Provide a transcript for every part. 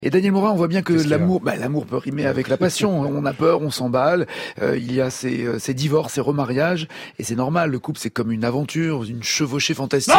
Et Daniel Morin, on voit bien que Qu'est-ce qu'il y a ? l'amour peut rimer avec la passion. On a peur, on s'emballe. Il y a ces divorces, ces remariages, et c'est normal. Le couple, c'est comme une aventure, une chevauchée fantastique.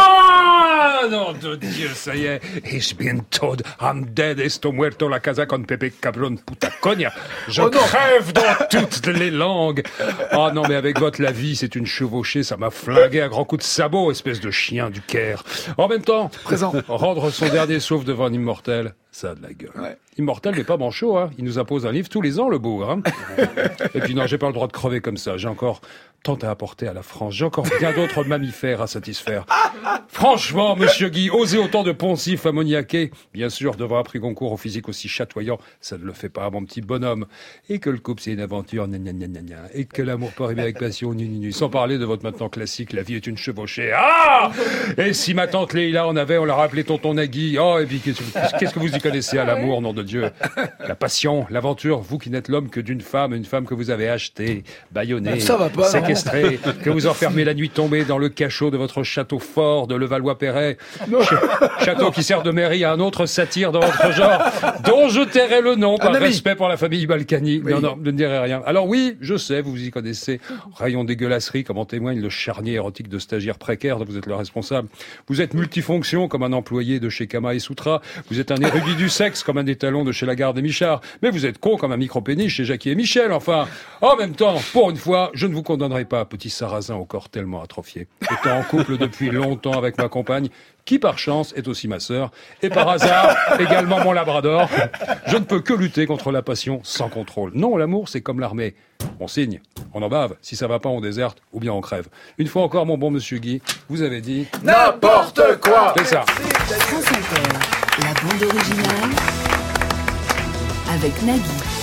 Ah, nom de Dieu, ça y est. Ich bin tot, I'm dead, esto muerto, la casa con Pepe Cabron puta coña. Je crève dans toutes les langues. Oh non, mais avec votre la vie, c'est une chevauchée, ça m'a flingué à grands coups de sabot, espèce de chien du Caire. En même temps, rendre son dernier souffle devant un immortel, ça a de la gueule. Ouais. Immortel n'est pas manchot, hein. Il nous impose un livre tous les ans, le beau, hein. Et puis non, j'ai pas le droit de crever comme ça. J'ai encore tant à apporter à la France. J'ai encore bien d'autres mammifères à satisfaire. Franchement, monsieur Guy, oser autant de poncifs ammoniaqués, bien sûr, devant un prix Goncourt au physique aussi chatoyant, ça ne le fait pas, mon petit bonhomme. Et que le couple, c'est une aventure, gna gna gna gna gna. Et que l'amour peut arriver avec passion, nu nu nu. Sans parler de votre maintenant classique, la vie est une chevauchée. Ah! Et si ma tante Leïla en avait, on l'a rappelé tonton Nagui. Oh, et puis, qu'est-ce que vous y connaissez à l'amour, nom de Dieu? La passion, l'aventure, vous qui n'êtes l'homme que d'une femme, une femme que vous avez achetée, bâillonnée, séquestrée, que vous enfermez la nuit tombée dans le cachot de votre château fort de Levallois-Perret. Château qui sert de mairie à un autre satyre dans votre genre, dont je tairai le nom par respect pour la famille Balkany. Oui. Non, je ne dirai rien. Alors oui, je sais, vous vous y connaissez. Rayon dégueulasserie, comme en témoigne le charnier érotique de stagiaire précaire dont vous êtes le responsable. Vous êtes multifonction comme un employé de chez Kama et Soutra. Vous êtes un érudit du sexe comme un étalon de chez Lagarde et Michard. Mais vous êtes con comme un micro-pénis chez Jackie et Michel. Enfin, en même temps, pour une fois, je ne vous condamnerai pas, petit sarrasin au corps tellement atrophié. Étant en couple depuis longtemps avec ma compagne, qui par chance est aussi ma sœur, et par hasard également mon labrador, je ne peux que lutter contre la passion sans contrôle. Non, l'amour, c'est comme l'armée. On signe, on en bave, si ça va pas, on déserte, ou bien on crève. Une fois encore, mon bon monsieur Guy, vous avez dit... n'importe quoi. C'est ça. France Inter, la bande originale avec Nagui.